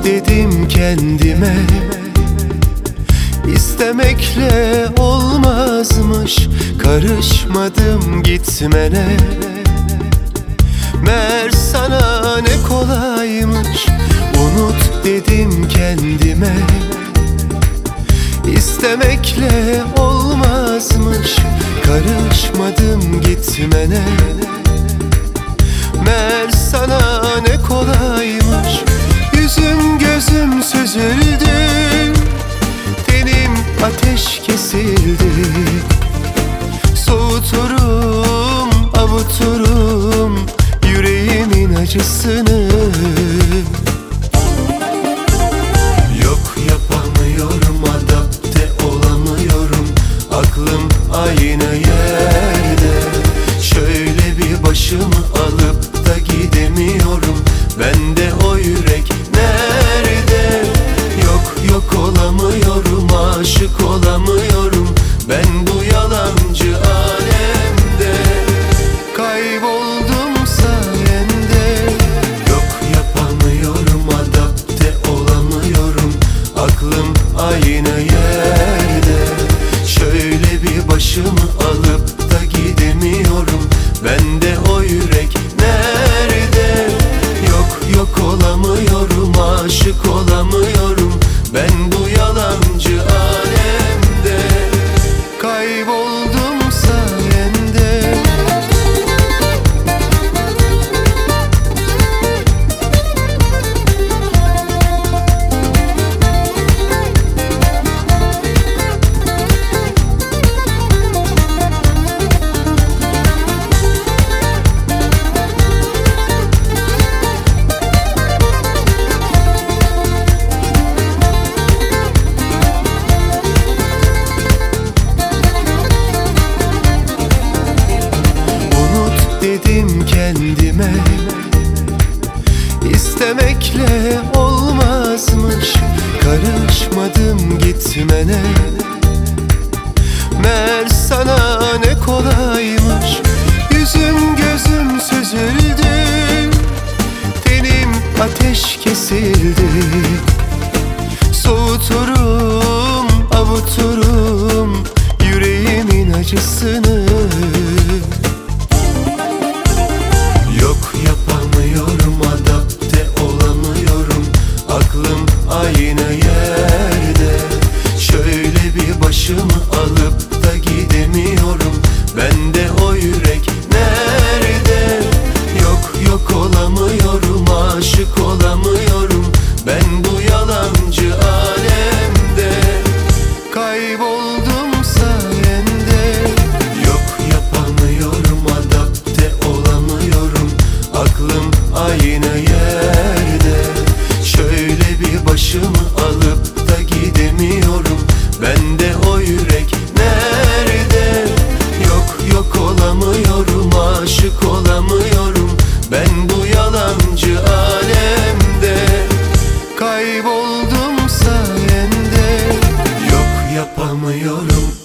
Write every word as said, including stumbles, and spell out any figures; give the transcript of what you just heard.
dedim kendime, istemekle olmazmış. Karışmadım gitmene, meğer sana ne kolaymış. Unut dedim kendime, istemekle olmazmış. Karışmadım gitmene, meğer sana ne kolaymış. Yüzüm gözüm süzüldü, tenim ateş kesildi. Soğuturum, avuturum yüreğimin acısını. Yok yapamıyorum, adapte olamıyorum. Aklım aynı yerde. Şöyle bir başımı alıp da gidemiyorum. Bende o yürek nerede? Yok yok olamıyorum, aşık olamıyorum. Ben bu yalancı alemde kayboldum sayende. Yok yapamıyorum, adapte olamıyorum. Aklım aynı yerde. Şöyle bir başımı alıp da gidemiyorum. Bende o yürek nerede? Yok yok olamıyorum, aşık olamıyorum. Ben bu yalancı alemde kayboldum sayende. Dedim kendime, istemekle olmazmış. Karışmadım gitmene, meğer sana ne kolaymış. Yüzüm gözüm süzüldü, tenim ateş kesildi. Soğuturum, avuturum yüreğimin acısını. Yok yapamıyorum, adapte olamıyorum. Aklım aynı yerde. Şöyle bir başımı alıp da gidemiyorum. Bende o yürek nerede? Yok yok olamıyorum, aşık olamıyorum. Ben bu yalancı alemde kayboldum sayende. Yok yapamıyorum, adapte olamıyorum. Aklım aynı yerde. Şöyle bir başımı alıp da gidemiyorum. Bende o yürek nerede? Yok yok olamıyorum, aşık olamıyorum. Ben bu yalancı alemde kayboldum sayende. Yok yapamıyorum,